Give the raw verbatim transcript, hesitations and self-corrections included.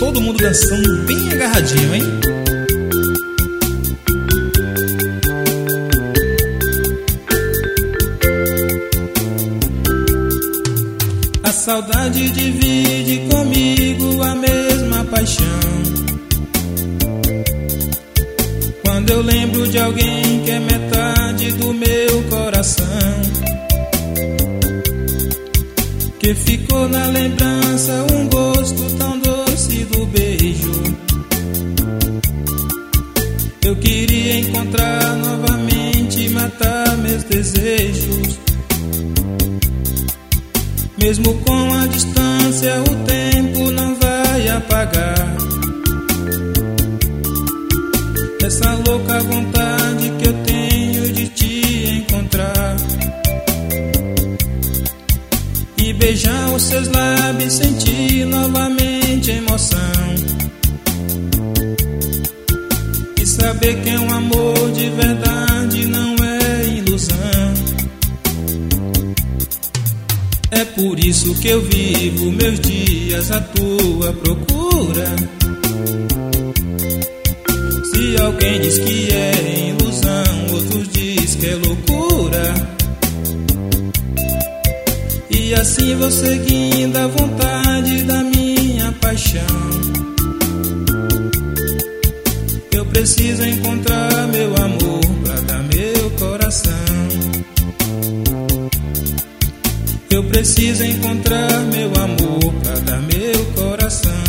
todo mundo dançando bem agarradinho, hein? A saudade divide comigo a mesma paixão. Quando eu lembro de alguém que é metade do meu coração, que ficou na lembrança um gosto tão doce do beijo. Eu queria encontrar novamente e matar meus desejos. Mesmo com a distância, o tempo não vai apagar essa louca vontade que eu tenho de te encontrar e beijar os seus lábios, sentir novamente emoção e saber que é um amor de verdade, não é ilusão. É por isso que eu vivo meus dias à tua procura. Se alguém diz que é ilusão, outros diz que é loucura. E assim vou seguindo a vontade da minha paixão. Eu preciso encontrar meu amor pra dar meu coração. Eu preciso encontrar meu amor pra dar meu coração.